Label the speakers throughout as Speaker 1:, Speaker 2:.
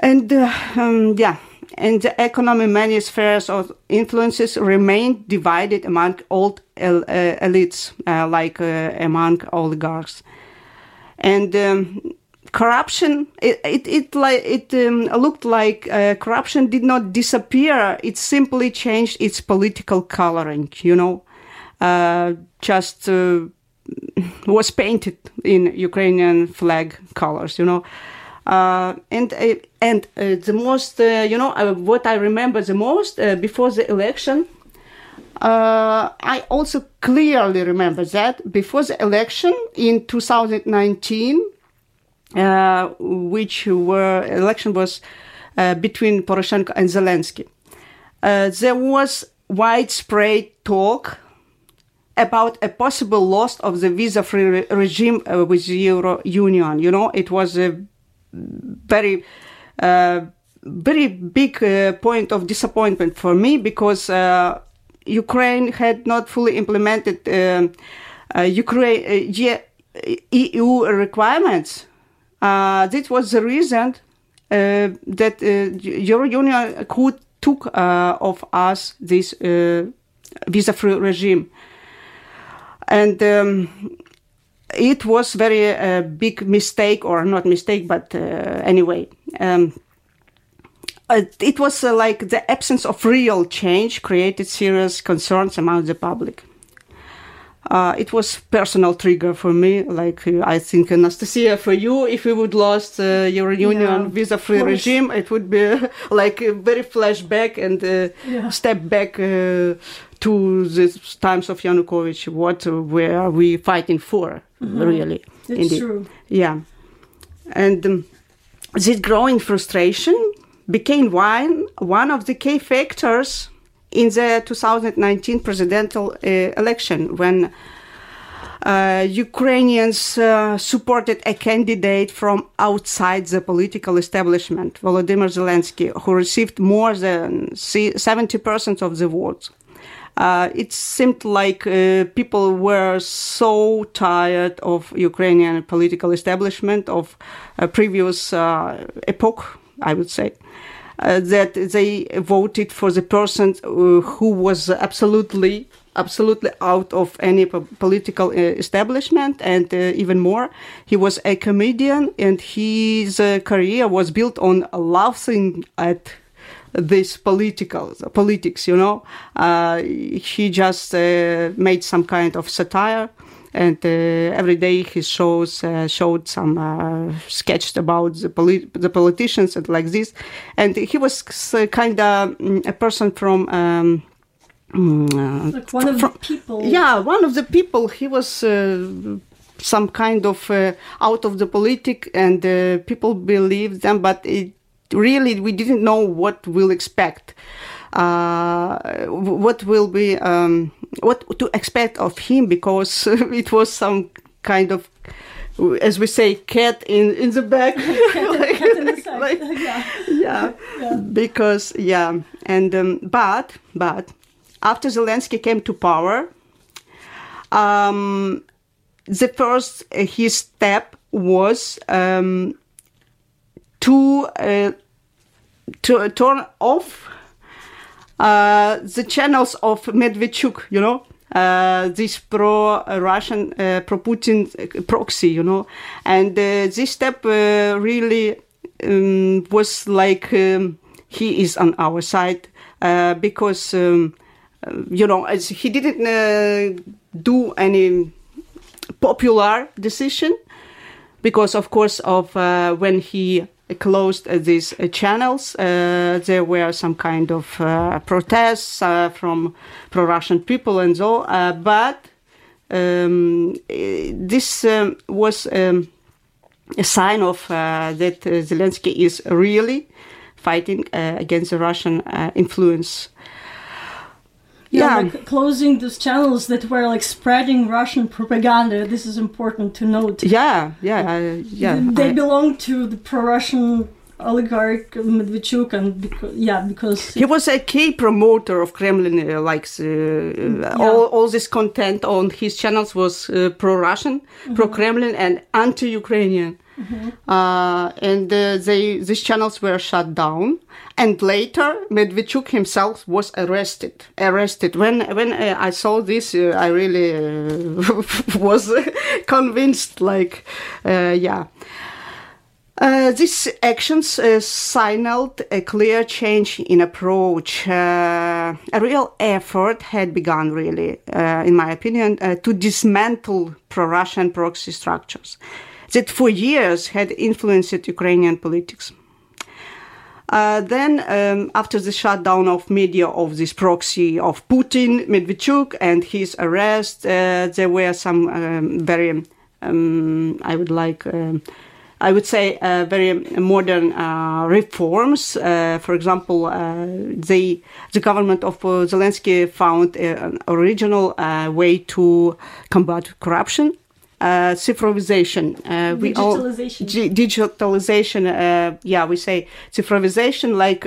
Speaker 1: And and the economic many spheres of influences remained divided among old elites, among oligarchs. And corruption, it looked like corruption did not disappear. It simply changed its political coloring, just was painted in Ukrainian flag colors, and the most, what I remember the most before the election, I also clearly remember that before the election in 2019, election was between Poroshenko and Zelensky, there was widespread talk about a possible loss of the visa-free regime with the Euro Union. It was a very big point of disappointment for me, because Ukraine had not fully implemented EU requirements. This was the reason that Euro Union could took of us this visa-free regime. And it was very big mistake, or not mistake, but anyway. It was like the absence of real change created serious concerns among the public. It was personal trigger for me, I think, Anastasia, for you, if we would lost Euro Union visa-free regime, it would be like a very flashback and step back to the times of Yanukovych. What were we fighting for, really?
Speaker 2: It's
Speaker 1: indeed.
Speaker 2: True.
Speaker 1: Yeah. And this growing frustration became one of the key factors in the 2019 presidential election, when Ukrainians supported a candidate from outside the political establishment, Volodymyr Zelensky, who received more than 70% of the votes. It seemed like people were so tired of Ukrainian political establishment of a previous epoch, I would say, that they voted for the person who was absolutely out of any political establishment, and even more, he was a comedian, and his career was built on laughing at this politics, he just made some kind of satire, and every day his shows showed some sketched about the politicians and like this, and he was kind of a person from
Speaker 2: like one of the people.
Speaker 1: Yeah, one of the people. He was some kind of out of the politic, and people believed them, but really we didn't know what we'll expect. What will be, what to expect of him, because it was some kind of, as we say, cat in the back.
Speaker 2: Cat in the sack.
Speaker 1: Because, and, but, after Zelensky came to power, the first, his step was to turn off the channels of Medvedchuk, this pro-Russian, pro-Putin proxy, and this step really was like he is on our side, because, as he didn't do any popular decision, because, of course, of when he closed these channels, there were some kind of protests from pro-Russian people and so, but this was a sign of that Zelensky is really fighting against the Russian influence.
Speaker 2: Like closing those channels that were like spreading Russian propaganda. This is important to note. They belong to the pro-Russian oligarch Medvedchuk, and because
Speaker 1: he was a key promoter of Kremlin. All this content on his channels was pro-Russian, pro-Kremlin, and anti-Ukrainian. and these channels were shut down. And later, Medvedchuk himself was arrested. When I saw this, I really was convinced. These actions signaled a clear change in approach. A real effort had begun, really, in my opinion, to dismantle pro-Russian proxy structures that for years had influenced Ukrainian politics. Then, after the shutdown of media of this proxy of Putin, Medvedchuk, and his arrest, there were some very, I would say, very modern reforms. For example, the government of Zelensky found an original way to combat corruption. Cifrovization. Digitalization. We say cifrovization, like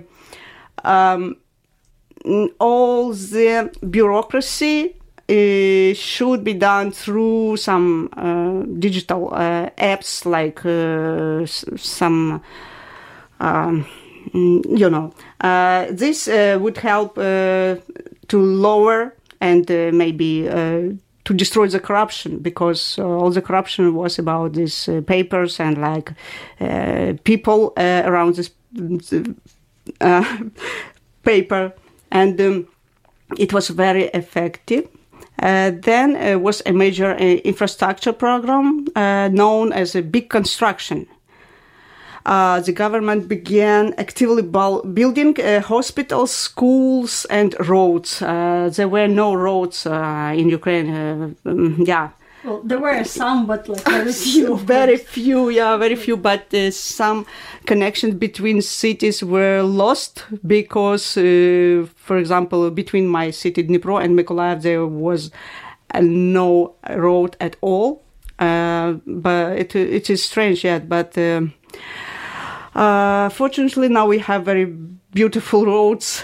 Speaker 1: all the bureaucracy should be done through some digital apps, like some, this would help to lower and maybe to destroy the corruption, because all the corruption was about these papers and people around this paper, and it was very effective. Then was a major infrastructure program known as a big construction. The government began actively building hospitals, schools, and roads. There were no roads in Ukraine.
Speaker 2: Well, there were some, but very few.
Speaker 1: Very few. But some connections between cities were lost because, for example, between my city Dnipro and Mykolaiv, there was no road at all. But it is strange yet, but. Fortunately, now we have very beautiful roads.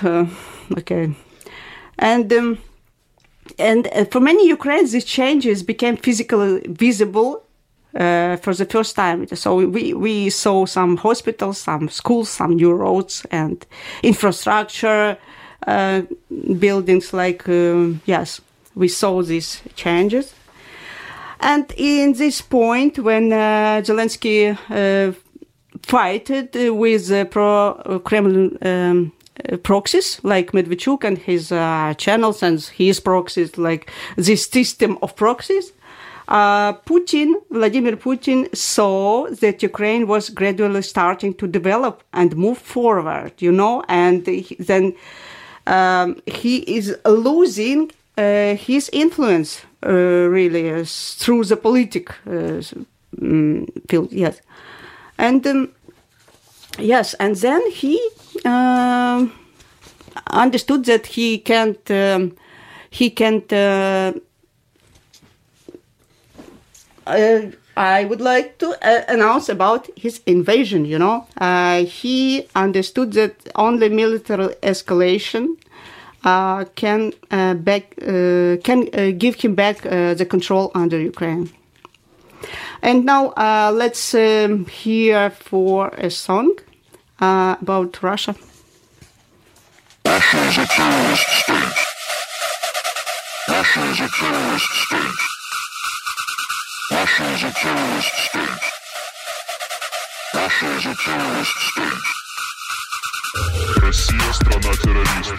Speaker 1: And for many Ukrainians, these changes became physically visible for the first time. So we saw some hospitals, some schools, some new roads, and infrastructure buildings. We saw these changes. And in this point, when Zelensky fighted with pro-Kremlin proxies like Medvedchuk and his channels and his proxies, like this system of proxies, Vladimir Putin saw that Ukraine was gradually starting to develop and move forward, and then he is losing his influence really through the political field, yes. And and then he understood that he can't. I would like to announce about his invasion. He understood that only military escalation can give him back the control under Ukraine. And now let's hear for a song about Russia.
Speaker 3: Russia is a terrorist state. Russia is a terrorist state. Russia is a terrorist state. Russia is a terrorist state. Россия — страна-террорист.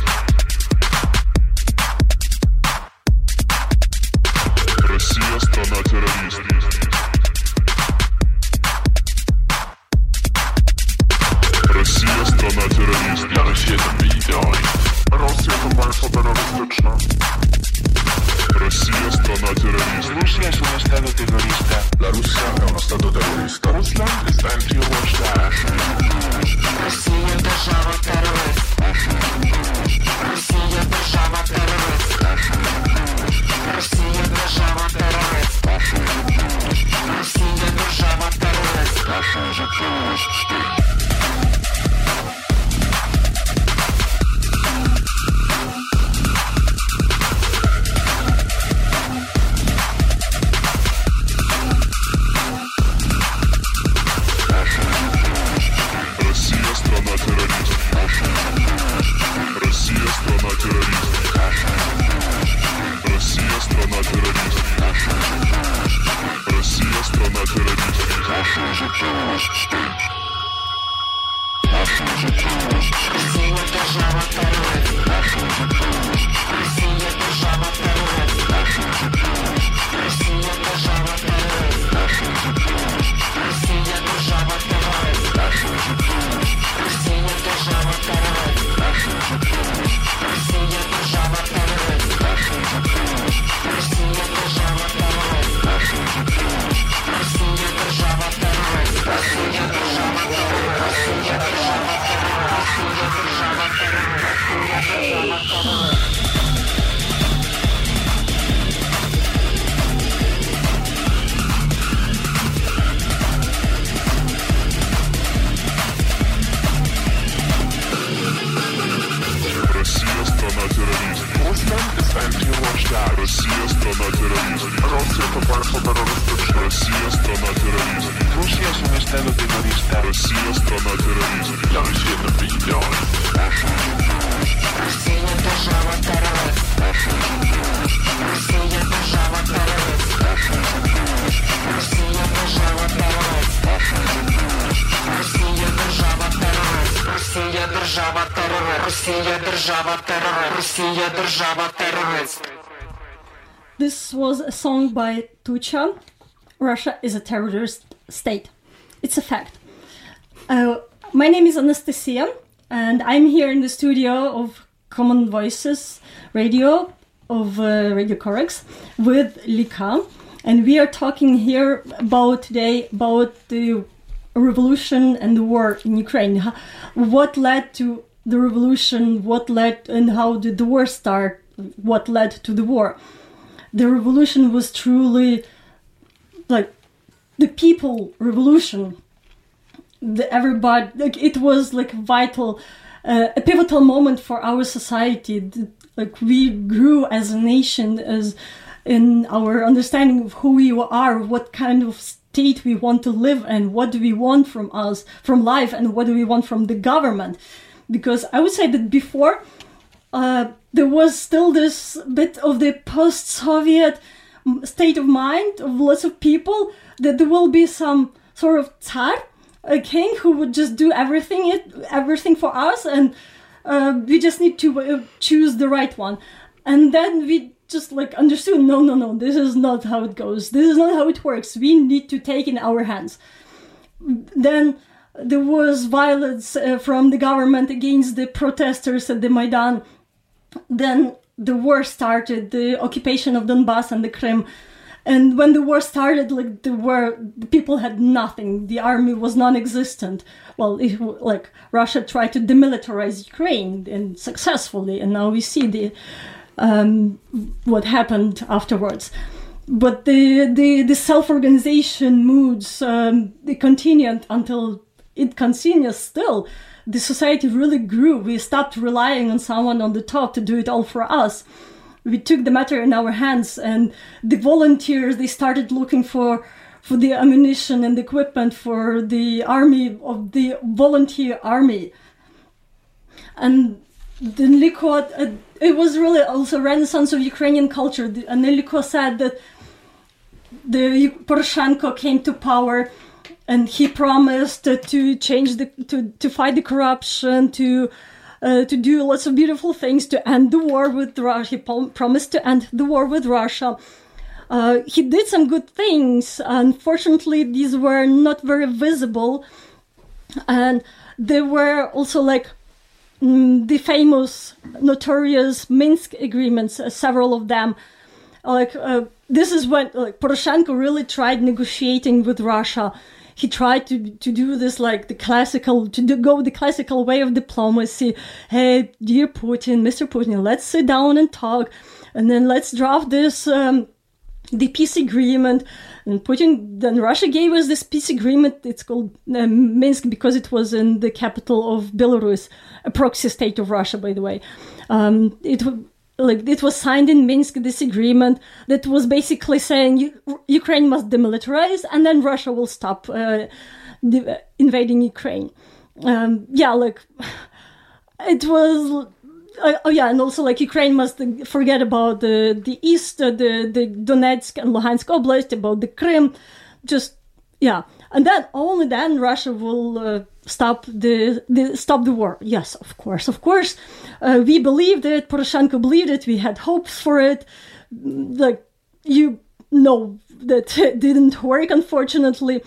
Speaker 3: Россия — страна-террорист. Россия — страна-террорист. Dla Rosji to idealnie. Rosja to państwo terrorystyczne. Россия — страна-террорист. Rusja ist un estado terrorista. La Rusia è un stato terrorista. Russland ist ein Terrorstaat. Россия — держава террорист. Россия — держава террорист. Россия — держава террорист. Россия — держава террорист. Russia is a terrorist state. Россия страна террорист. Rusia es un estado terrorista. Россия страна террорист. La Rusia это президент. Россия держава террорист. Россия держава террорист. Россия держава террорист. Россия держава террорист. Россия держава террорист. Россия держава террорист. Россия держава террорист.
Speaker 2: This was a song by Tucha. Russia is a terrorist state. It's a fact. My name is Anastasia, and I'm here in the studio of Common Voices Radio of Radio Corax with Lika, and we are talking here today about the revolution and the war in Ukraine. What led to the revolution? What led and how did the war start? What led to the war? The revolution was truly like the people revolution. Everybody, like, it was like vital, a pivotal moment for our society. Like, we grew as a nation, as in our understanding of who we are, what kind of state we want to live in, what do we want from us, from life, and what do we want from the government. Because I would say that before, there was still this bit of the post-Soviet state of mind of lots of people, that there will be some sort of Tsar, a king who would just do everything for us, and we just need to choose the right one. And then we just like understood, no, this is not how it goes. This is not how it works. We need to take in our hands. Then there was violence from the government against the protesters at the Maidan. Then the war started, the occupation of Donbass and the Crimea. And when the war started, like, the people had nothing. The army was non-existent. Well, Russia tried to demilitarize Ukraine, and successfully. And now we see what happened afterwards. But the self-organization moods, they continued until it continues still. The society really grew. We stopped relying on someone on the top to do it all for us. We took the matter in our hands, and the volunteers, they started looking for the ammunition and the equipment for the army, of the volunteer army. And the Liko, it was really also a renaissance of Ukrainian culture. And Liko said that Poroshenko came to power, and he promised to change to fight the corruption, to do lots of beautiful things, to end the war with Russia. He promised to end the war with Russia. He did some good things. Unfortunately, these were not very visible. And there were also the famous, notorious Minsk agreements, several of them. This is when Poroshenko really tried negotiating with Russia. He tried to do this go the classical way of diplomacy. Hey, dear Putin, Mr. Putin, let's sit down and talk, and then let's draft this the peace agreement. And then Russia gave us this peace agreement. It's called Minsk because it was in the capital of Belarus, a proxy state of Russia, by the way. It was signed in Minsk, this agreement that was basically saying Ukraine must demilitarize, and then Russia will stop invading Ukraine. It was. And also Ukraine must forget about the east, the Donetsk and Luhansk Oblast, about the Crimea, and then only then Russia will stop the war. Yes, of course. We believed it. Poroshenko believed it. We had hopes for it. That didn't work, unfortunately.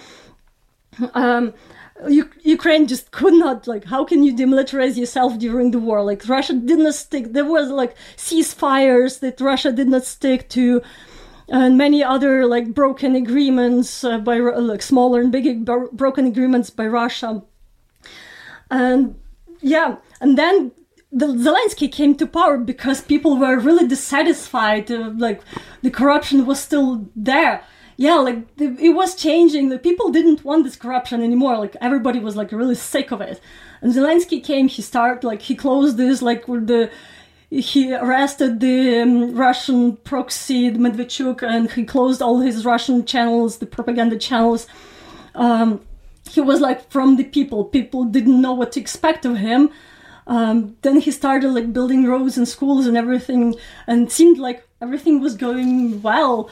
Speaker 2: Ukraine just could not, how can you demilitarize yourself during the war? Russia did not stick. There was ceasefires that Russia did not stick to, and many other broken agreements by smaller and bigger broken agreements by Russia. And then Zelensky came to power because people were really dissatisfied. The corruption was still there. It was changing. The people didn't want this corruption anymore. Everybody was really sick of it. And Zelensky came. He started he closed this he arrested the Russian proxy Medvedchuk, and he closed all his Russian channels, the propaganda channels. He was like from the people. People didn't know what to expect of him. Then he started like building roads and schools and everything, and it seemed like everything was going well.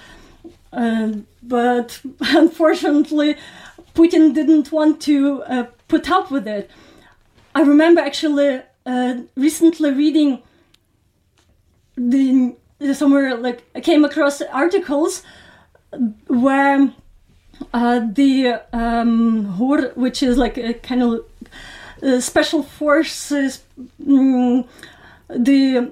Speaker 2: But unfortunately, Putin didn't want to put up with it. I remember actually recently reading somewhere, like I came across articles where the HUR, which is like a kind of special forces, the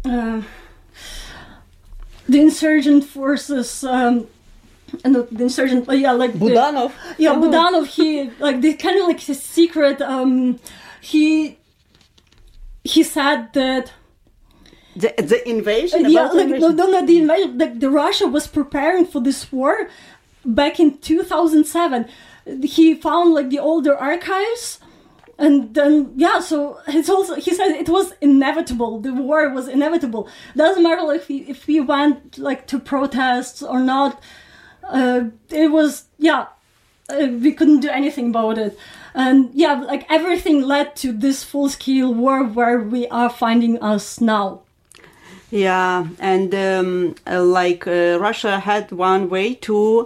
Speaker 2: insurgent forces, and the insurgent, like
Speaker 1: Budanov.
Speaker 2: Budanov. He like the kind of like his secret. He said that
Speaker 1: the invasion.
Speaker 2: Not the invasion. The Russia was preparing for this war back in 2007. He found like the older archives. And then, so it's also, he said it was inevitable. The war was inevitable. Doesn't matter like if we went like to protests or not. It was, we couldn't do anything about it. And like everything led to this full-scale war where we are finding us now.
Speaker 1: Yeah, and Russia had one way to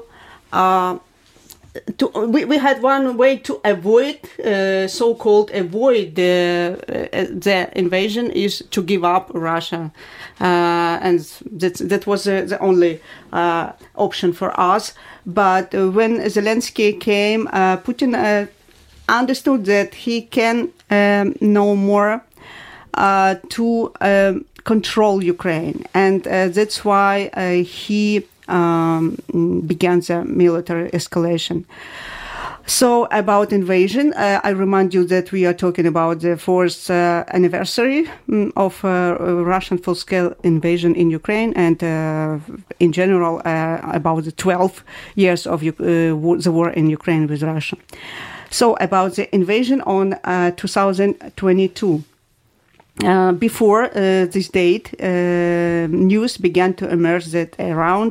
Speaker 1: we had one way to avoid so-called avoid the invasion is to give up Russia, and that was the only option for us. But when Zelensky came, Putin understood that he can no more to control Ukraine, and that's why he began the military escalation. So about invasion, I remind you that we are talking about the fourth anniversary of Russian full-scale invasion in Ukraine, and in general about the 12 years of the war in Ukraine with Russia. So about the invasion on 2022. Before this date, news began to emerge that around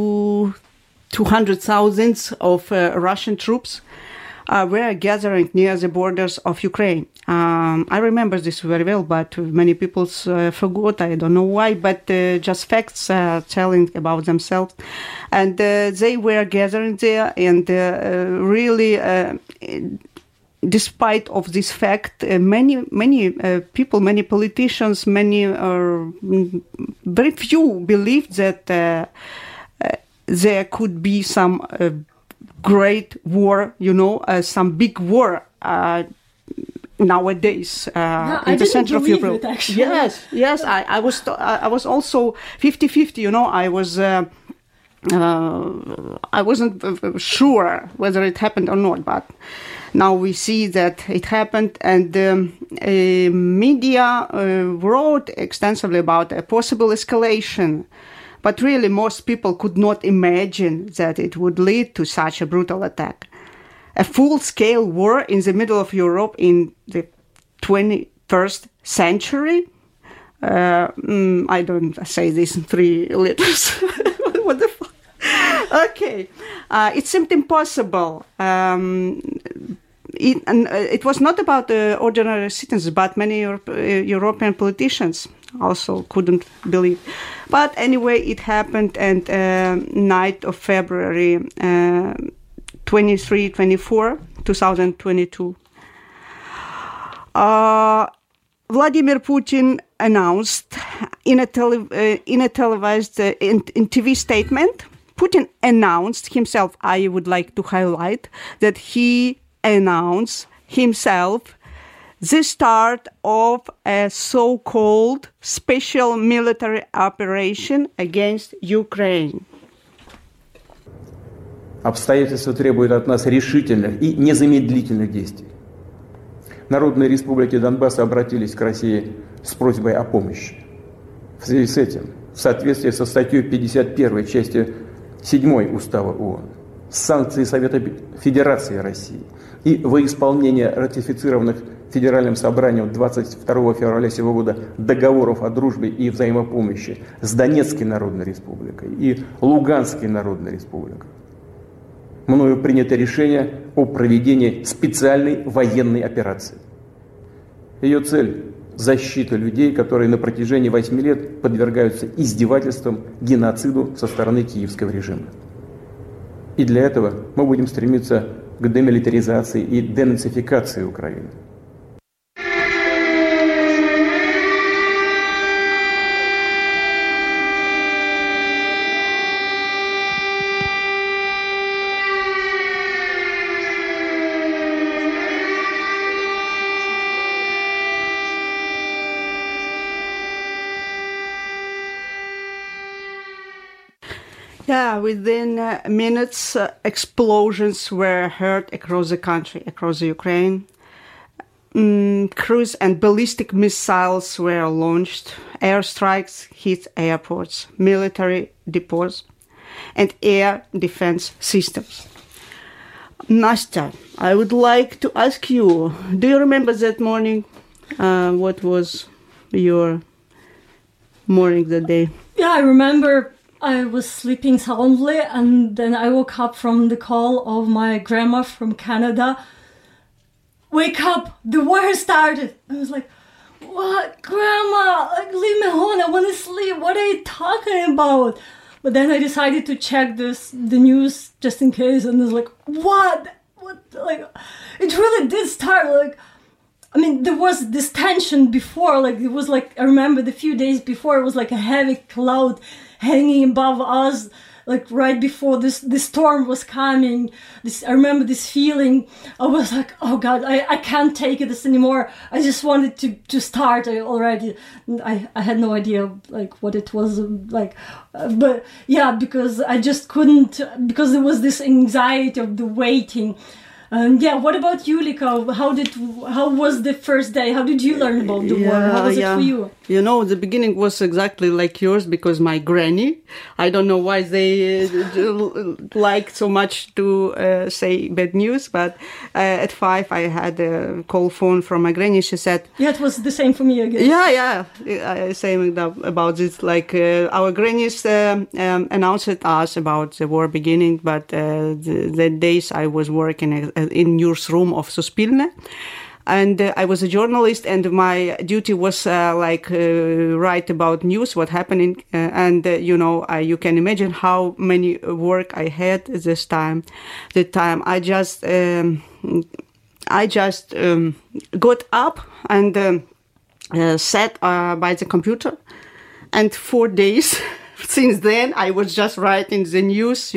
Speaker 1: 200,000 of Russian troops were gathering near the borders of Ukraine. I remember this very well, but many people forgot. I don't know why, but just facts telling about themselves. And they were gathering there, and really... despite of this fact, many people, many politicians, very few believed that there could be some great war, some big war nowadays in the center of Europe. Yes, I was also 50-50. I wasn't sure whether it happened or not, but now we see that it happened, and media wrote extensively about a possible escalation. But really, most people could not imagine that it would lead to such a brutal attack. A full-scale war in the middle of Europe in the 21st century? I don't say this in 3 letters. What the fuck? Okay. It seemed impossible. It was not about ordinary citizens, but many European politicians also couldn't believe. But anyway, it happened, and night of February 23-24, 2022. Vladimir Putin announced in a televised in TV statement. Putin announced himself. I would like to highlight that he announced himself the start of a so-called special military operation against Ukraine.
Speaker 4: Обстоятельства требуют от нас решительных и незамедлительных действий. Народные республики Донбасса обратились к России с просьбой о помощи. В связи с этим, в соответствии со статьей 51 части 7 Устава ООН, санкции Совета Федерации России и во исполнение ратифицированных Федеральным собранием 22 февраля сего года договоров о дружбе и взаимопомощи с Донецкой Народной Республикой и Луганской Народной Республикой мною принято решение о проведении специальной военной операции. Ее цель – защита людей, которые на протяжении 8 лет подвергаются издевательствам, геноциду со стороны киевского режима. И для этого мы будем стремиться к демилитаризации и денацификации Украины.
Speaker 1: Yeah, within minutes, explosions were heard across the country, across the Ukraine. Cruise and ballistic missiles were launched. Airstrikes hit airports, military depots, and air defense systems. Nastya, I would like to ask you, do you remember that morning? What was your morning that day?
Speaker 2: Yeah, I remember. I was sleeping soundly, and then I woke up from the call of my grandma from Canada. Wake up! The war started! I was like, what? Grandma, like, leave me alone, I want to sleep. What are you talking about? But then I decided to check the news just in case, and I was like, what? Like, it really did start, like, I mean, there was this tension before, like, it was like, I remember the few days before, it was like a heavy cloud hanging above us, like right before this storm was coming. I remember this feeling. I was like, oh God, I can't take this anymore. I just wanted to start already. I had no idea like what it was like, but yeah, because I just couldn't, because there was this anxiety of the waiting. Yeah, what about you, Lika? How was the first day? How did you learn about the war? How was it for you?
Speaker 1: You know, the beginning was exactly like yours, because my granny, I don't know why they like so much to say bad news, but at 5 I had a call phone from my granny. She said...
Speaker 2: Yeah, it was the same for me, I guess.
Speaker 1: Yeah, same about this. Like our grannies announced us about the war beginning, but the days I was working in newsroom of Suspilne. And I was a journalist, and my duty was write about news, what happening. You can imagine how many work I had this time. The time I just got up and sat by the computer, and 4 days since then I was just writing the news.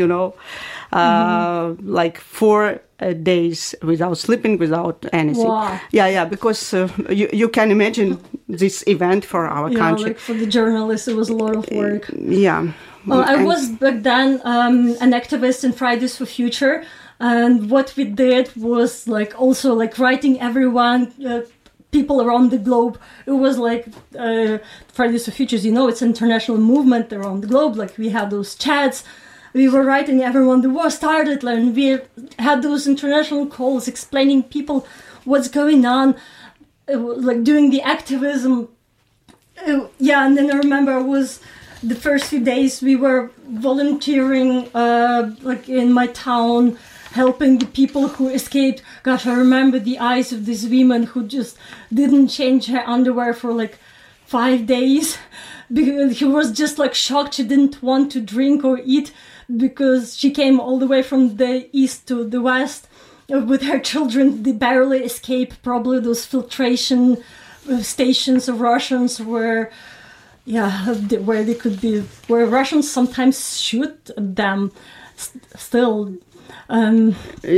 Speaker 1: Like 4 days without sleeping, without anything.
Speaker 2: Wow.
Speaker 1: Yeah, because you can imagine this event for our country.
Speaker 2: Like for the journalists, it was a lot of work.
Speaker 1: Yeah.
Speaker 2: Well, I was back then an activist in Fridays for Future, and what we did was like also like writing everyone. People around the globe. It was like Fridays for Futures, it's an international movement around the globe. Like we had those chats. We were writing everyone the war started, and we had those international calls explaining people what's going on, like doing the activism. And then I remember it was the first few days we were volunteering like in my town, helping the people who escaped. Gosh, I remember the eyes of this woman who just didn't change her underwear for like 5 days because he was just like shocked. She didn't want to drink or eat because she came all the way from the east to the west with her children. They barely escaped probably those filtration stations of Russians where they could be, where Russians sometimes shoot them still.
Speaker 1: And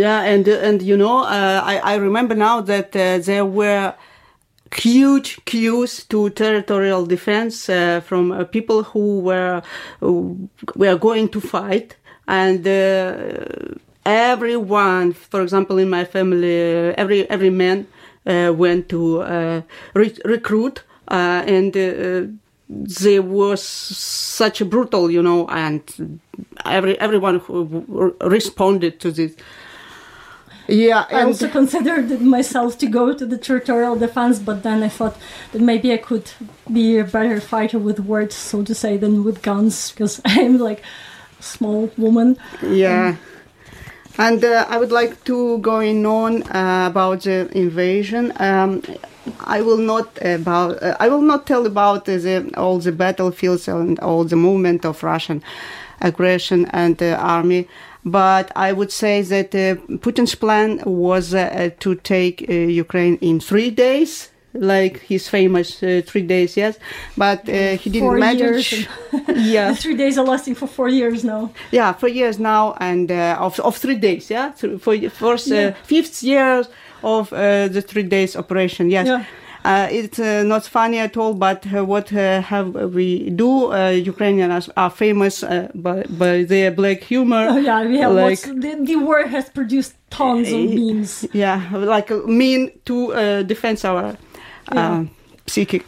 Speaker 1: I remember now that there were huge queues to territorial defense from people who were going to fight, and everyone, for example, in my family, every man went to recruit, and there was such a brutal, and everyone who responded to this. Yeah,
Speaker 2: I also considered myself to go to the territorial defense, but then I thought that maybe I could be a better fighter with words, so to say, than with guns, because I'm like a small woman.
Speaker 1: Yeah. And I would like to go on about the invasion. I will not tell about all the battlefields and all the movement of Russian aggression and army. But I would say that Putin's plan was to take Ukraine in 3 days, like his famous 3 days, yes. But he didn't manage.
Speaker 2: Yeah, the 3 days are lasting for 4 years now.
Speaker 1: Yeah, 4 years now, and of 3 days, yeah, for first 5th year of the 3 days operation, yes. Yeah. It's not funny at all, but what have we do? Ukrainians are famous by their black humor.
Speaker 2: Oh, yeah, we have the war has produced tons of memes.
Speaker 1: Yeah, like a mean to defend our psychic.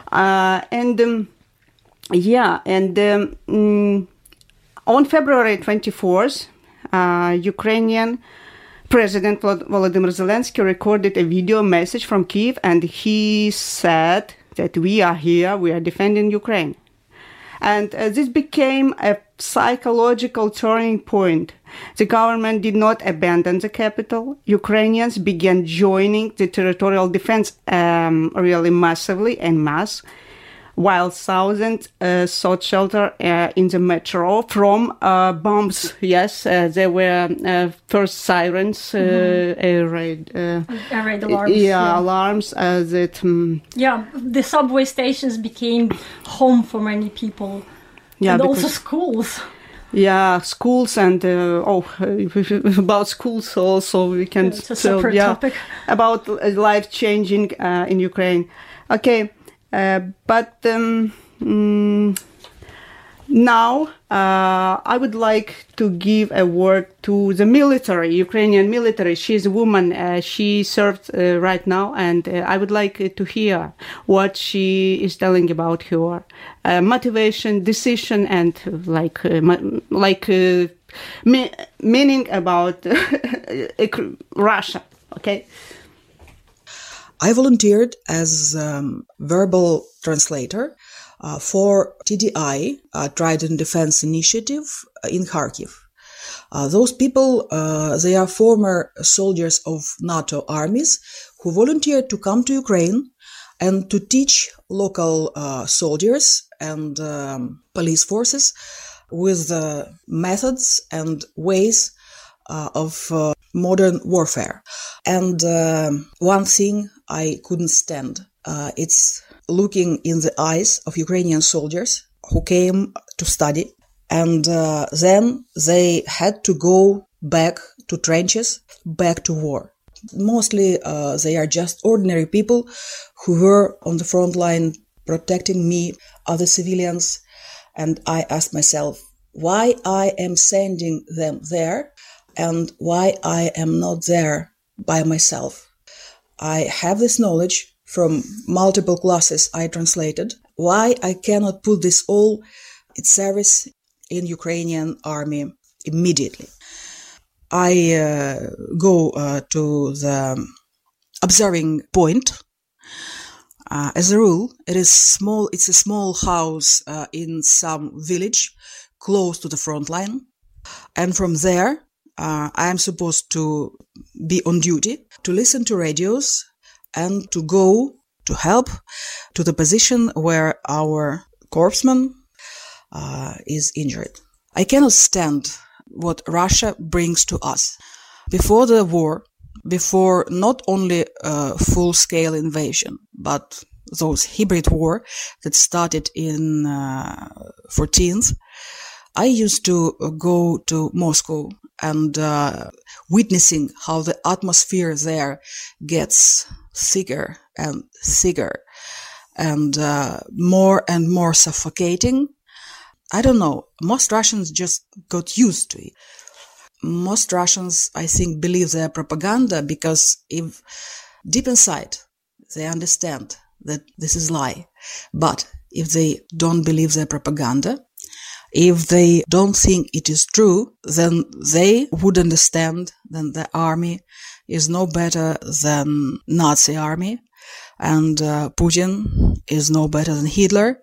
Speaker 1: On February 24th, Ukrainian President Volodymyr Zelensky recorded a video message from Kyiv, and he said that we are here, we are defending Ukraine. And this became a psychological turning point. The government did not abandon the capital. Ukrainians began joining the territorial defense really massively en masse, while thousands sought shelter in the metro from bombs. Yes, there were first sirens, air raid
Speaker 2: alarms.
Speaker 1: Alarms.
Speaker 2: The subway stations became home for many people. Yeah, and also schools.
Speaker 1: Yeah, schools and about schools also we can
Speaker 2: it's a separate topic
Speaker 1: about life changing in Ukraine. Okay. But now I would like to give a word to the military, Ukrainian military. She's a woman. She served right now, and I would like to hear what she is telling about her motivation, decision, and meaning about Russia. Okay.
Speaker 5: I volunteered as verbal translator for TDI, Trident Defense Initiative, in Kharkiv. Those people, they are former soldiers of NATO armies who volunteered to come to Ukraine and to teach local soldiers and police forces with methods and ways of modern warfare. And one thing I couldn't stand, it's looking in the eyes of Ukrainian soldiers who came to study, and then they had to go back to trenches, back to war. Mostly they are just ordinary people who were on the front line protecting me, other civilians, and I asked myself why I am sending them there and why I am not there by myself. I have this knowledge from multiple classes I translated. Why I cannot put this all in service in Ukrainian army immediately? I go to the observing point. As a rule, it's a small house in some village close to the front line. And from there, I am supposed to be on duty, to listen to radios, and to go to help to the position where our corpsman is injured. I cannot stand what Russia brings to us. Before the war, before not only full-scale invasion, but those hybrid war that started in 14th, I used to go to Moscow and witnessing how the atmosphere there gets thicker and thicker and more suffocating. I don't know. Most Russians just got used to it. Most Russians, I think, believe their propaganda because if deep inside they understand that this is lie. But if they don't believe their propaganda, If they don't think it is true, then they would understand that the army is no better than Nazi army, and Putin is no better than Hitler.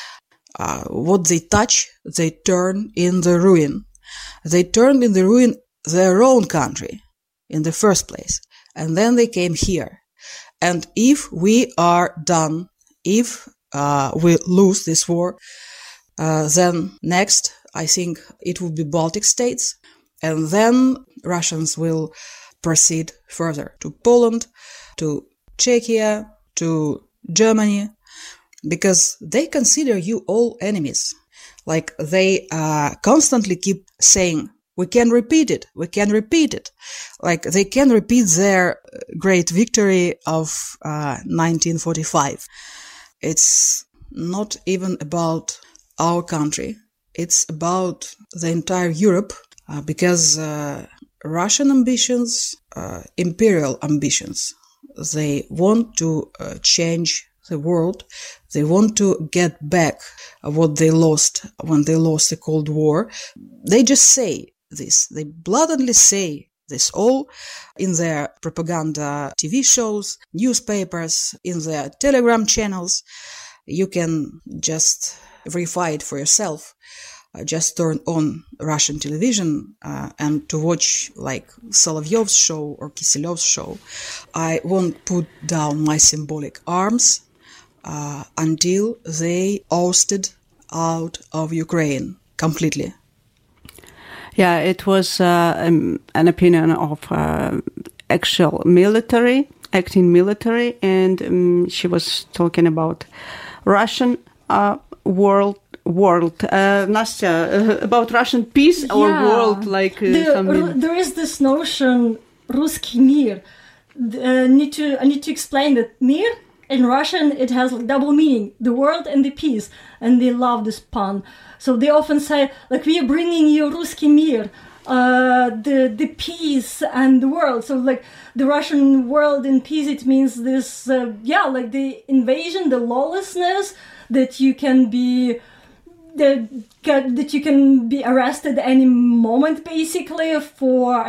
Speaker 5: What they touch, they turn in the ruin. They turned in the ruin their own country in the first place, and then they came here. And if we are done, if we lose this war, then next, I think it will be Baltic states, and then Russians will proceed further to Poland, to Czechia, to Germany, because they consider you all enemies. Like they constantly keep saying, we can repeat it, we can repeat it. Like they can repeat their great victory of 1945. It's not even about our country. It's about the entire Europe, because Russian ambitions, imperial ambitions, they want to change the world. They want to get back what they lost when they lost the Cold War. They just say this. They blatantly say this all in their propaganda TV shows, newspapers, in their Telegram channels. You can just verify it for yourself. Just turn on Russian television and to watch like Solovyov's show or Kiselyov's show. I won't put down my symbolic arms until they ousted out of Ukraine completely.
Speaker 1: Yeah, it was an opinion of actual military, acting military, and she was talking about Russian world. Nastya, about Russian peace or world, like
Speaker 2: there is this notion, Ruski Mir. I need to explain that Mir in Russian it has double meaning: the world and the peace, and they love this pun. So they often say, like, we are bringing you Ruski Mir, the peace and the world. So like the Russian world and peace, it means this, like the invasion, the lawlessness, that you can be. That you can be arrested any moment, basically, for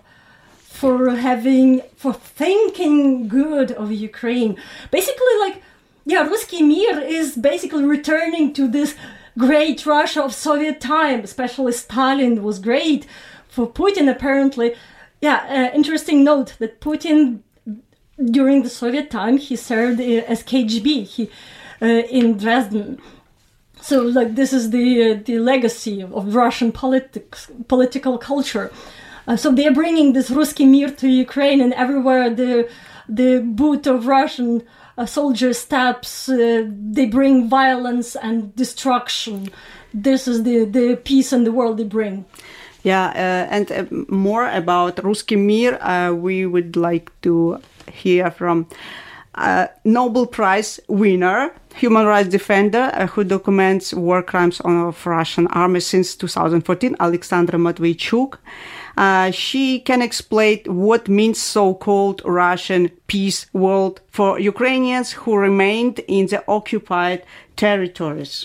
Speaker 2: thinking good of Ukraine. Basically, Ruski Mir is basically returning to this great Russia of Soviet time. Especially Stalin was great. For Putin, apparently, interesting note that Putin, during the Soviet time, he served as KGB in Dresden. So, this is the legacy of Russian political culture. So they are bringing this Ruski Mir to Ukraine, and everywhere the boot of Russian soldiers steps, they bring violence and destruction. This is the peace in the world they bring.
Speaker 1: Yeah, and more about Ruski Mir, we would like to hear from Nobel Prize winner, human rights defender who documents war crimes of Russian army since 2014, Alexandra Matveychuk. She can explain what means so-called Russian peace world for Ukrainians who remained in the occupied territories.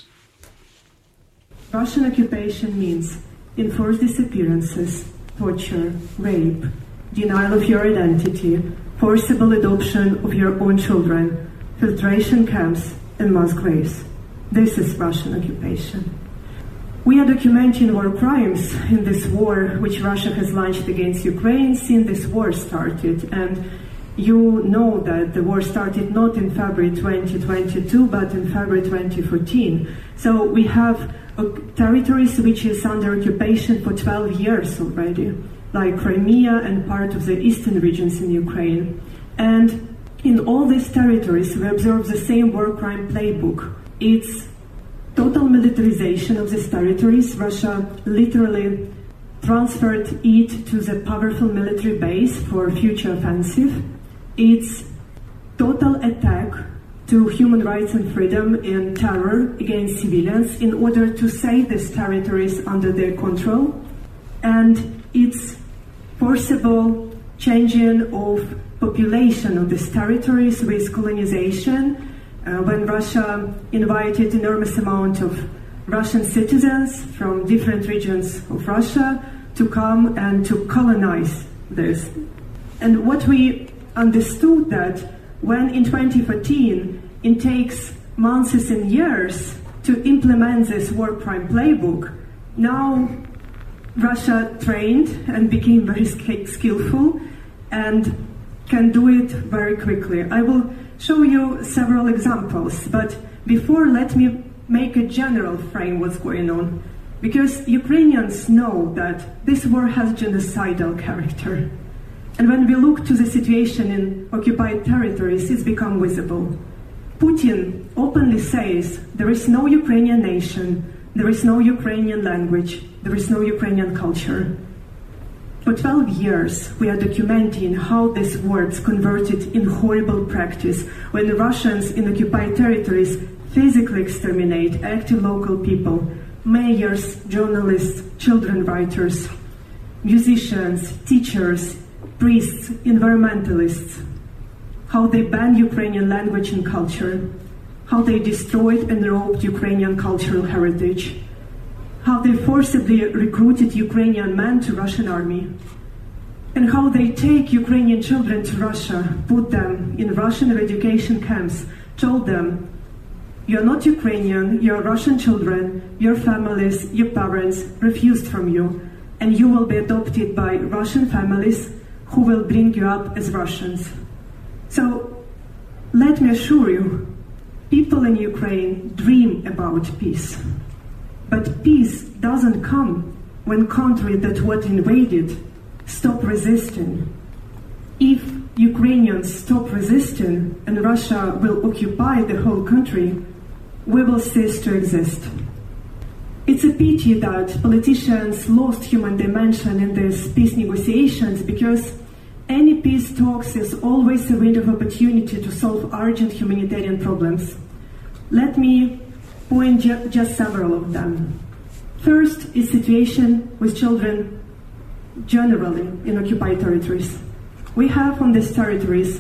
Speaker 6: Russian occupation means enforced disappearances, torture, rape, denial of your identity, forcible adoption of your own children, filtration camps, and mass graves. This is Russian occupation. We are documenting war crimes in this war which Russia has launched against Ukraine since this war started. And you know that the war started not in February 2022, but in February 2014. So we have territories which is under occupation for 12 years already, like Crimea and part of the eastern regions in Ukraine. And in all these territories, we observe the same war crime playbook. It's total militarization of these territories. Russia literally transferred it to the powerful military base for future offensive. It's total attack to human rights and freedom and terror against civilians in order to save these territories under their control. And it's forcible changing of population of these territories with colonization, when Russia invited enormous amount of Russian citizens from different regions of Russia to come and to colonize this. And what we understood that when in 2014 it takes months and years to implement this war crime playbook, now Russia trained and became very skillful and can do it very quickly. I will show you several examples, but before let me make a general frame what's going on, because Ukrainians know that this war has genocidal character. And when we look to the situation in occupied territories, it's become visible. Putin openly says there is no Ukrainian nation, there is no Ukrainian language, there is no Ukrainian culture. For 12 years, we are documenting how these words converted in horrible practice when the Russians in occupied territories physically exterminate active local people, mayors, journalists, children writers, musicians, teachers, priests, environmentalists, how they banned Ukrainian language and culture, how they destroyed and robbed Ukrainian cultural heritage, how they forcibly recruited Ukrainian men to Russian army, and how they take Ukrainian children to Russia, put them in Russian education camps, told them, you're not Ukrainian, you're Russian children, your families, your parents refused from you, and you will be adopted by Russian families who will bring you up as Russians. So, let me assure you, people in Ukraine dream about peace. But peace doesn't come when countries that were invaded stop resisting. If Ukrainians stop resisting and Russia will occupy the whole country, we will cease to exist. It's a pity that politicians lost human dimension in these peace negotiations, because any peace talks is always a window of opportunity to solve urgent humanitarian problems. Let me point just several of them. First is situation with children generally in occupied territories. We have on these territories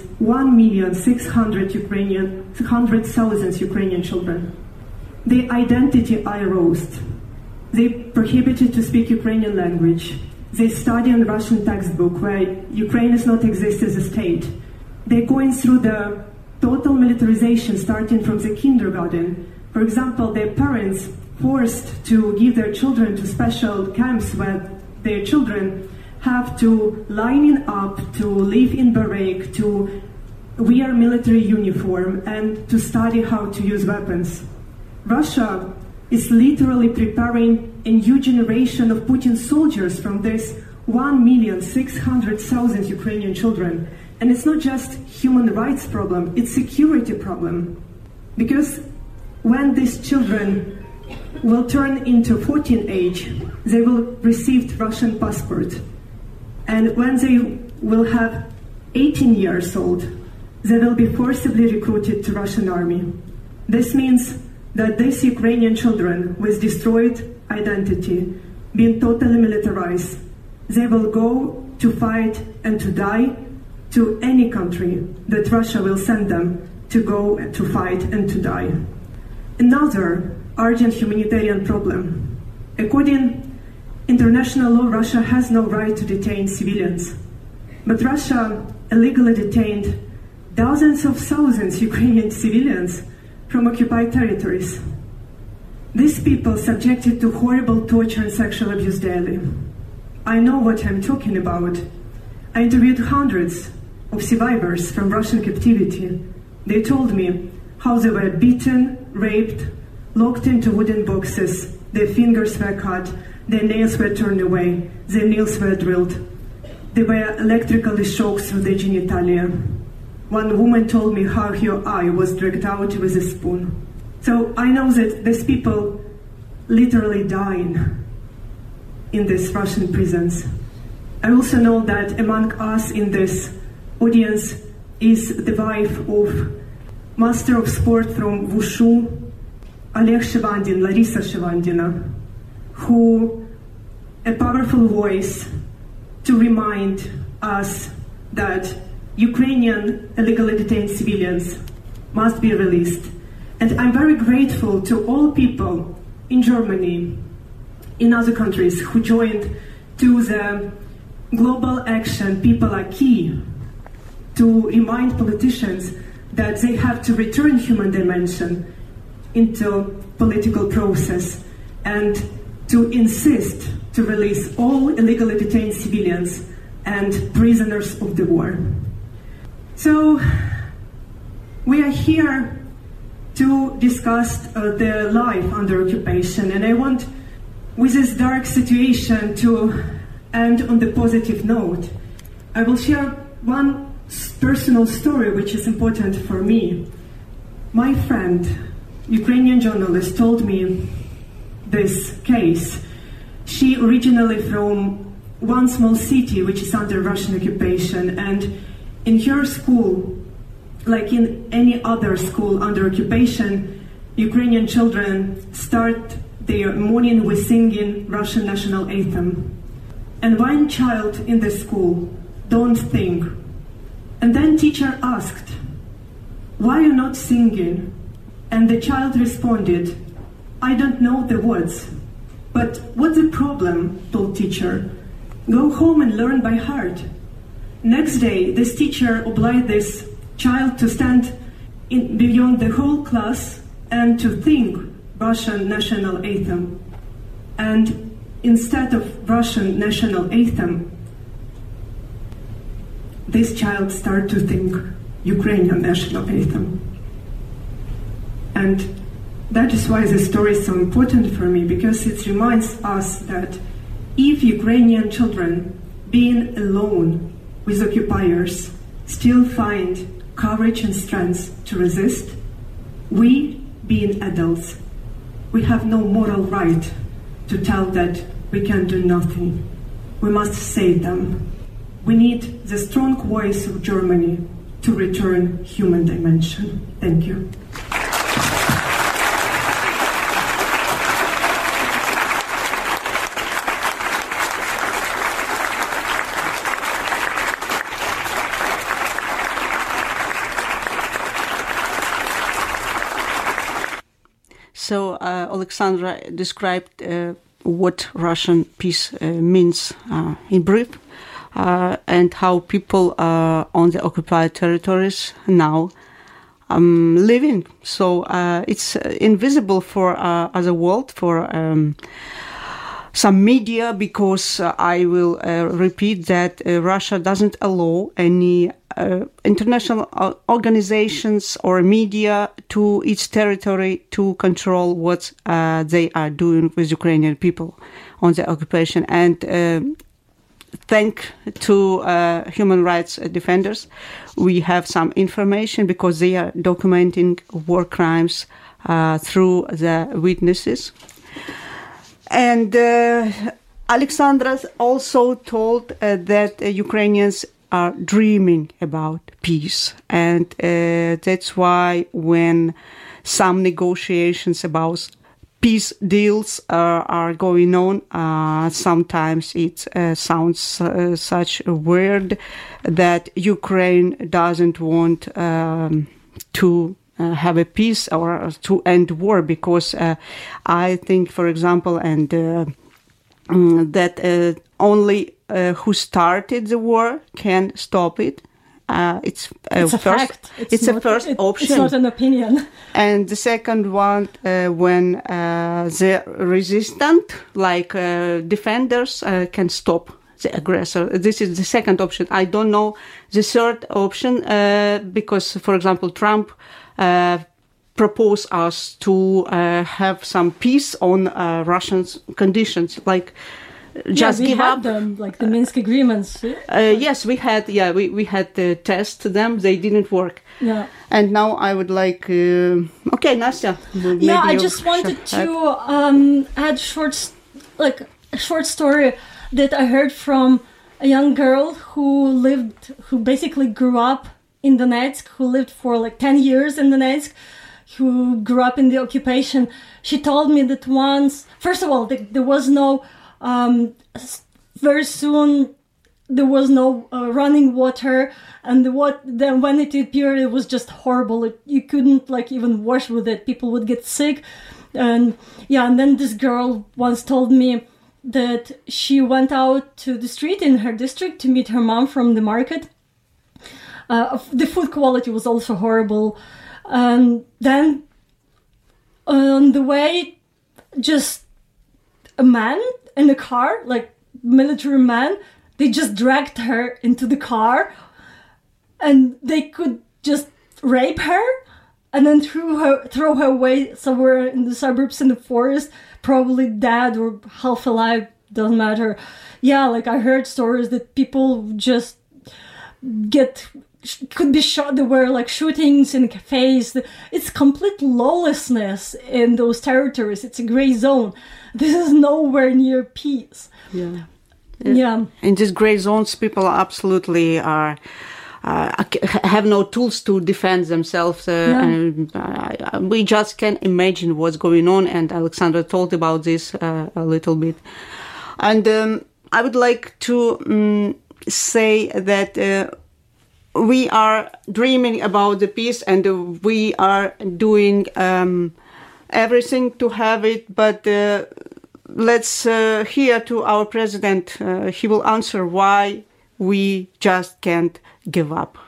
Speaker 6: 1,600,000 Ukrainian children. Their identity are erased. They prohibited to speak Ukrainian language. They study in Russian textbook where Ukraine does not exist as a state. They're going through the total militarization starting from the kindergarten. For example, their parents forced to give their children to special camps where their children have to line up, to live in barrack, to wear military uniform, and to study how to use weapons. Russia is literally preparing a new generation of Putin's soldiers from this 1,600,000 Ukrainian children. And it's not just human rights problem, it's security problem. Because when these children will turn into 14 age, they will receive Russian passport. And when they will have 18 years old, they will be forcibly recruited to Russian army. This means that these Ukrainian children with destroyed identity, being totally militarized, they will go to fight and to die to any country that Russia will send them to go to fight and to die. Another urgent humanitarian problem. According international law, Russia has no right to detain civilians. But Russia illegally detained dozens of thousands Ukrainian civilians from occupied territories. These people subjected to horrible torture and sexual abuse daily. I know what I'm talking about. I interviewed hundreds of survivors from Russian captivity. They told me how they were beaten, raped, locked into wooden boxes, their fingers were cut, their nails were torn away, their nails were drilled. They were electrically shocked through their genitalia. One woman told me how her eye was dragged out with a spoon. So I know that these people literally dying in these Russian prisons. I also know that among us in this audience is the wife of master of sport from Wushu, Oleg Shevandin, Larisa Shevandina, who a powerful voice to remind us that Ukrainian illegally detained civilians must be released. And I'm very grateful to all people in Germany, in other countries who joined to the global action People Are Key, to remind politicians that they have to return human dimension into political process and to insist to release all illegally detained civilians and prisoners of the war. So we are here to discuss their life under occupation, and I want, with this dark situation, to end on the positive note. I will share one personal story which is important for me. My friend, Ukrainian journalist, told me this case. She originally from one small city which is under Russian occupation, and in her school, like in any other school under occupation, Ukrainian children start their morning with singing Russian national anthem. And one child in the school don't think. And then teacher asked, "Why are you not singing?" And the child responded, "I don't know the words." "But what's the problem?" told teacher. "Go home and learn by heart." Next day, this teacher obliged this child to stand beyond the whole class and to sing Russian national anthem. And instead of Russian national anthem, this child started to think Ukrainian national anthem. And that is why the story is so important for me, because it reminds us that if Ukrainian children, being alone with occupiers, still find courage and strength to resist, we, being adults, we have no moral right to tell that we can do nothing. We must save them. We need the strong voice of Germany to return human dimension. Thank you.
Speaker 1: So Alexandra described what Russian peace means in brief, and how people on the occupied territories now living. So it's invisible for other world, for some media, because I will repeat that Russia doesn't allow any international organizations or media to its territory to control what they are doing with Ukrainian people on the occupation. And thank to human rights defenders, we have some information because they are documenting war crimes through the witnesses. And Alexandra also told that Ukrainians are dreaming about peace. And that's why when some negotiations about peace deals are going on, sometimes it sounds such weird that Ukraine doesn't want to have a peace or to end war, because I think, for example, and that only who started the war can stop it. It's a fact. It's a first option.
Speaker 2: It's not an opinion.
Speaker 1: And the second one, when the resistant, like defenders, can stop the aggressor. This is the second option. I don't know the third option, because, for example, Trump proposed us to have some peace on Russian conditions, like just give up.
Speaker 2: Them, like the Minsk agreements.
Speaker 1: Yes, we had. Yeah, we had to test them. They didn't work.
Speaker 2: Yeah.
Speaker 1: And now I would like. Okay, Nastya.
Speaker 2: Yeah, I just wanted to add a short story that I heard from a young girl who basically grew up in Donetsk, who lived for like 10 years in Donetsk, who grew up in the occupation. She told me that once, first of all, there was no very soon there was no running water, and then when it appeared, it was just horrible. You couldn't like even wash with it. People would get sick. And then this girl once told me that she went out to the street in her district to meet her mom from the market. The food quality was also horrible. And then on the way, just a man in a car, like military man, they just dragged her into the car, and they could just rape her and then throw her away somewhere in the suburbs in the forest, probably dead or half alive, doesn't matter. Yeah, like I heard stories that people just could be shot. There were like shootings in cafes. It's complete lawlessness in those territories. It's a gray zone. This is nowhere near peace. Yeah.
Speaker 1: In these gray zones, people absolutely have no tools to defend themselves. And we just can't imagine what's going on. And Alexandra told about this a little bit. And I would like to say that we are dreaming about the peace, and we are doing everything to have it, but let's hear to our president. He will answer why we just can't give up.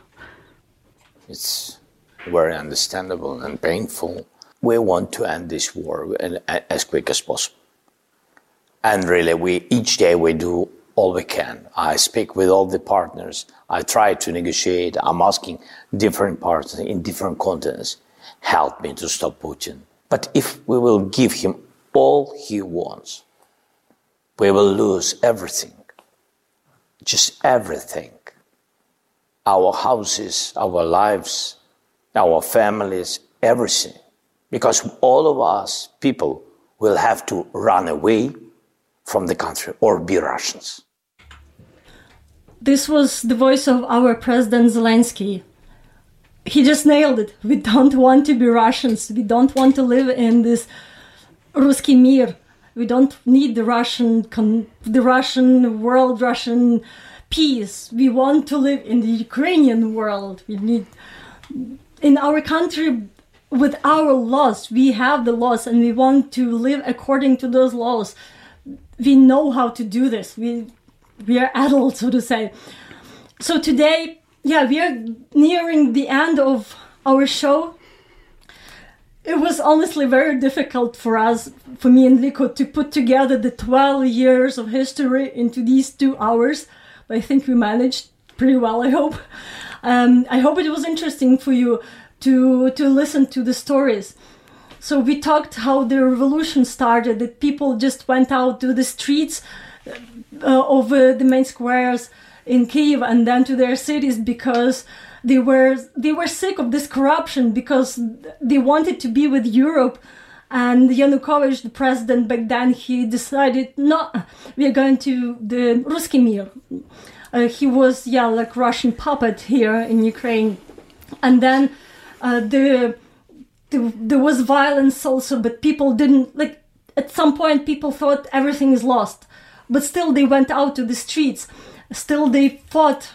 Speaker 7: It's very understandable and painful. We want to end this war as quick as possible. And really, each day we do all we can. I speak with all the partners. I try to negotiate. I'm asking different partners in different continents, help me to stop Putin. But if we will give him all he wants, we will lose everything. Just everything. Our houses, our lives, our families, everything. Because all of us, people, will have to run away from the country or be Russians.
Speaker 2: This was the voice of our President Zelensky. He just nailed it. We don't want to be Russians. We don't want to live in this Ruski Mir. We don't need the Russian world, Russian peace. We want to live in the Ukrainian world. We need, in our country, with our laws, we have the laws, and we want to live according to those laws. We know how to do this. We are adults, so to say. So today, we are nearing the end of our show. It was honestly very difficult for me and Liko, to put together the 12 years of history into these 2 hours. But I think we managed pretty well, I hope. I hope it was interesting for you to listen to the stories. So we talked how the revolution started, that people just went out to the streets over the main squares in Kyiv and then to their cities because they were sick of this corruption, because they wanted to be with Europe. And Yanukovych, the president back then, he decided, no, we are going to the Ruski Mir. He was, like Russian puppet here in Ukraine. And then there was violence also, but people didn't, at some point people thought everything is lost. But still they went out to the streets. Still they fought.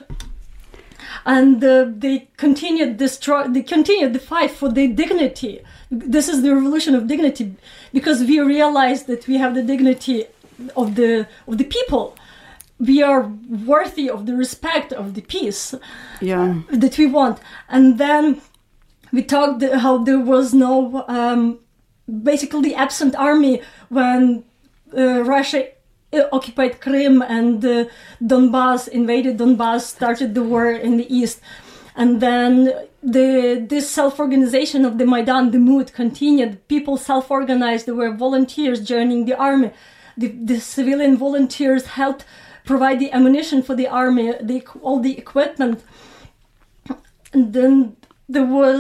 Speaker 2: And they continued the fight for their dignity. This is the revolution of dignity, because we realized that we have the dignity of the people. We are worthy of the respect of the peace that we want. And then we talked how there was no basically absent army when Russia occupied Crimea and Donbass, invaded Donbass, started the war in the east. And then this self-organization of the Maidan, the mood continued. People self-organized. There were volunteers joining the army. The civilian volunteers helped provide the ammunition for the army, all the equipment. And then there were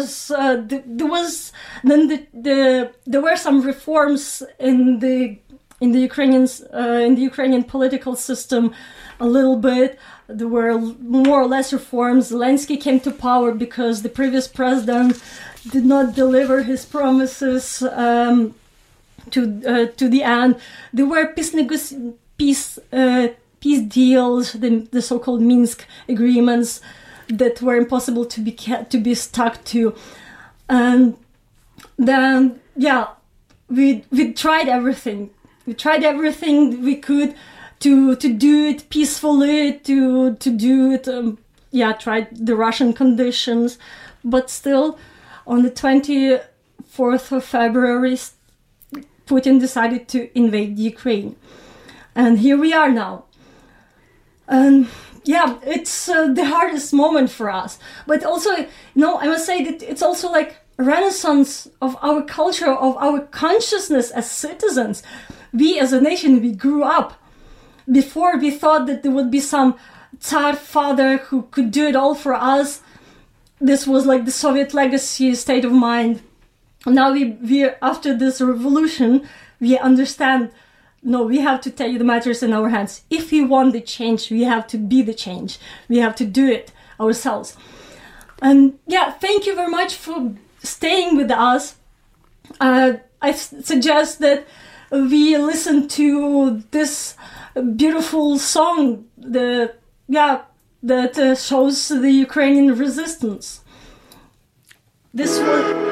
Speaker 2: some reforms in the Ukrainian political system, a little bit. There were more or less reforms. Zelensky came to power because the previous president did not deliver his promises to the end. There were peace peace deals, the so-called Minsk agreements that were impossible to be stuck to. And then, we tried everything. We tried everything we could to do it peacefully, to do it, tried the Russian conditions. But still, on the 24th of February, Putin decided to invade Ukraine. And here we are now. And it's the hardest moment for us. But also, I must say that it's also like a renaissance of our culture, of our consciousness as citizens. We as a nation, we grew up. Before we thought that there would be some Tsar father who could do it all for us. This was like the Soviet legacy state of mind. Now we after this revolution, we understand, no, we have to take the matters in our hands. If we want the change, we have to be the change. We have to do it ourselves. And thank you very much for staying with us. I suggest that we listen to this beautiful song that shows the Ukrainian resistance. This one.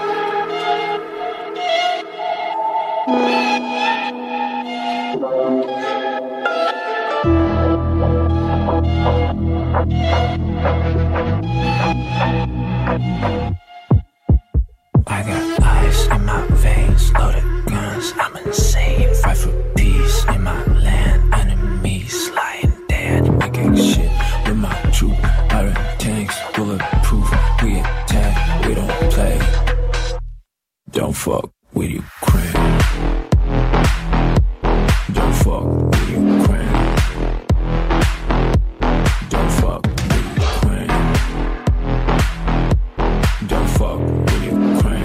Speaker 8: I got ice in my veins, loaded guns, I'm insane. Fight for peace in my land, enemies lying dead. Making shit with my troop, iron tanks, bulletproof. We attack, we don't play. Don't fuck with Ukraine. Don't fuck with Ukraine. Don't fuck with Ukraine. Don't fuck with Ukraine.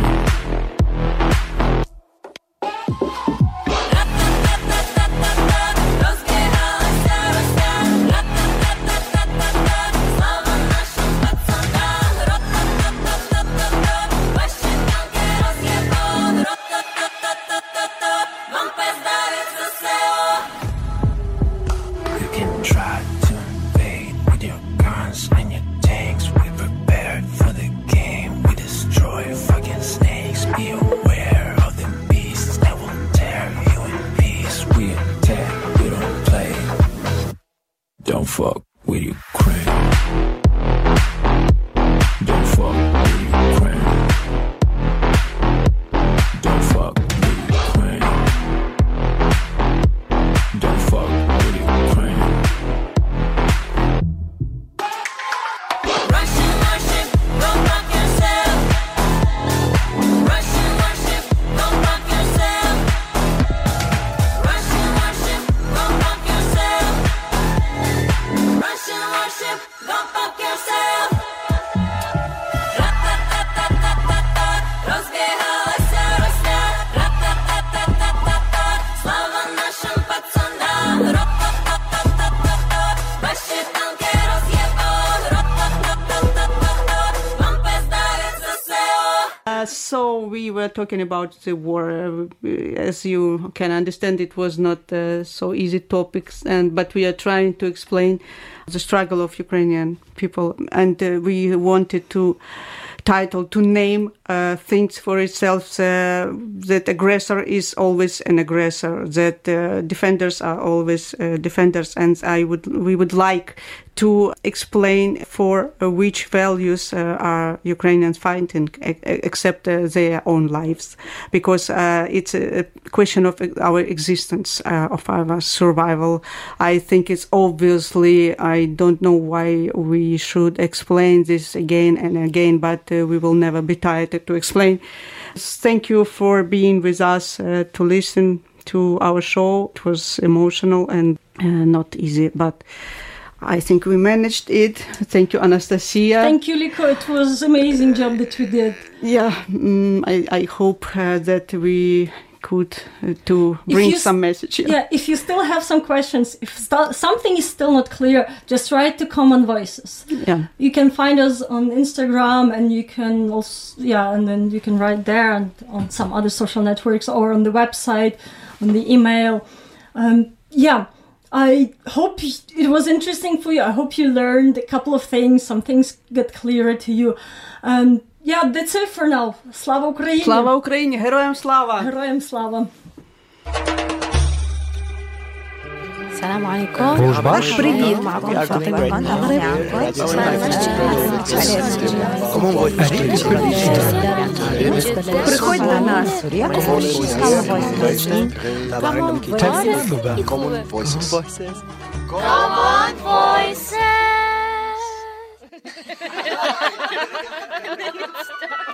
Speaker 8: Don't fuck with Ukraine. Don't fuck with Ukraine. Don't fuck with Ukraine. Don't fuck with Ukraine.
Speaker 9: Russian warship, go fuck yourself. Russian warship, go fuck yourself. Russian warship, go fuck yourself. Russian warship, go fuck yourself. Ра-та-та-та-та-та-та, разбегалася Росня. Ра-та-та-та-та-та-та, слава нашим пацанам. Ра-та-та-та-та-та-та, ваші танки роз'єбав. Ра-та-та-та-та-та-та, вам пизда від ЗСУ.
Speaker 1: So we were talking about the war. As you can understand, it was not so easy topics, but we are trying to explain the struggle of Ukrainian people, and we wanted to name things for itself, that aggressor is always an aggressor, that defenders are always defenders, and we would like to explain for which values are Ukrainians fighting, except their own lives, because it's a question of our existence, of our survival. I think it's obviously, I don't know why we should explain this again and again, but we will never be tired to explain. Thank you for being with us to listen to our show. It was emotional and not easy, but I think we managed it. Thank you, Anastasia.
Speaker 2: Thank you, Liko. It was an amazing job that we did.
Speaker 1: Yeah, I hope that we could to bring some message.
Speaker 2: Yeah, if you still have some questions, if something is still not clear, just write to Common Voices.
Speaker 1: Yeah,
Speaker 2: you can find us on Instagram, and you can also and then you can write there, and on some other social networks, or on the website, on the email. I hope it was interesting for you. I hope you learned a couple of things. Some things got clearer to you. And yeah, that's it for now. Slava Ukraini!
Speaker 1: Slava Ukraini! Героям слава!
Speaker 2: Героям слава!
Speaker 10: السلام عليكم. Привет. معكم فاطمة приходь до нас. Common Voices. Common Voices.